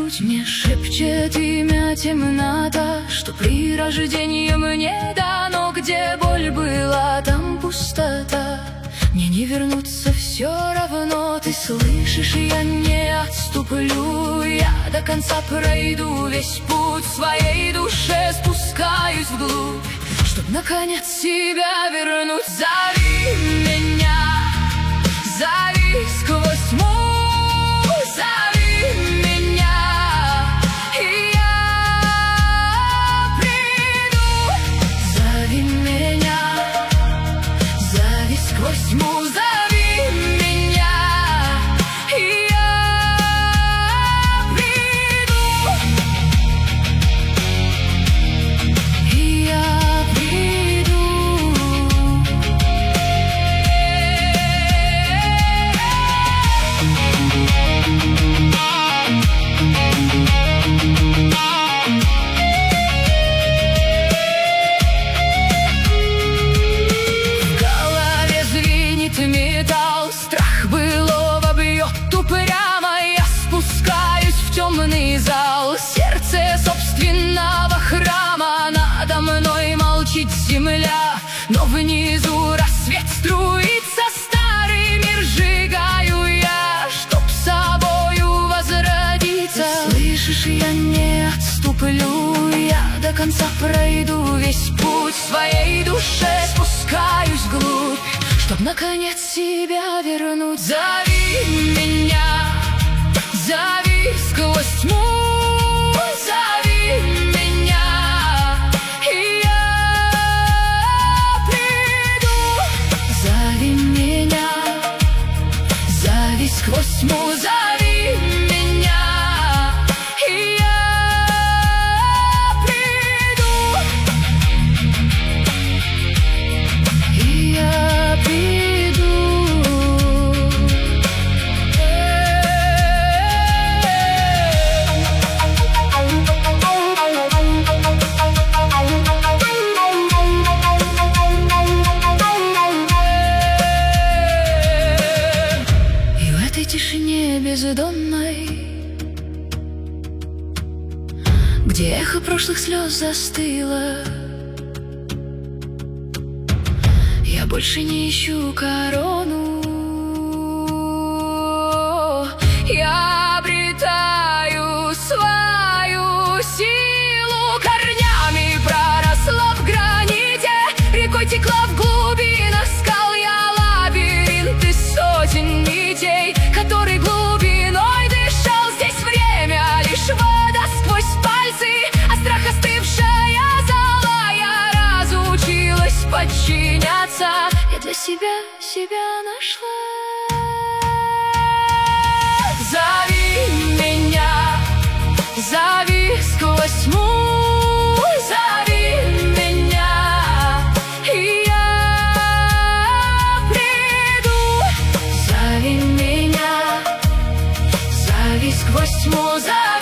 грудь мне шепчет имя темнота, что при рождении мне дано, где боль была, там пустота. Мне не вернуться все равно, ты слышишь, я не отступлю. Я до конца пройду весь путь, в своей душе спускаюсь вглубь, чтоб наконец себя вернуть. Зови меня, зови сквозь тьму, зови меня, и я приду. Зови меня, зови сквозь тьму, зови меня, и я приду. И я приду. В голове звенит металл, страх былого бьет упрямо. Я спускаюсь в темный зал, сердце собственного храма. Надо мной молчит земля, но внизу рассвет струится. Старый мир сжигаю я, чтоб собою возродиться. Ты слышишь, я не отступлю, я до конца пройду весь путь, в своей душе спускаюсь вглубь, чтоб наконец себя вернуть. Зови меня, зови сквозь тьму, зови меня, и я приду. Зови меня, зови сквозь тьму, зови меня, и я приду. И я приду. И в этой тишине бездонной, где эхо прошлых слез застыло, я больше не ищу корону. Я обретаю свою силу, корнями проросла в граните, рекой текла в глубинах скал. Я лабиринт из сотен нитей, который глубиной дышал. Здесь время лишь вода сквозь пальцы, а страх остывшая зала. Я разучилась подчиняться, я для себя нашла. Зови меня, зови сквозь тьму, зови меня, и я приду. Зови меня, зови сквозь тьму, зови.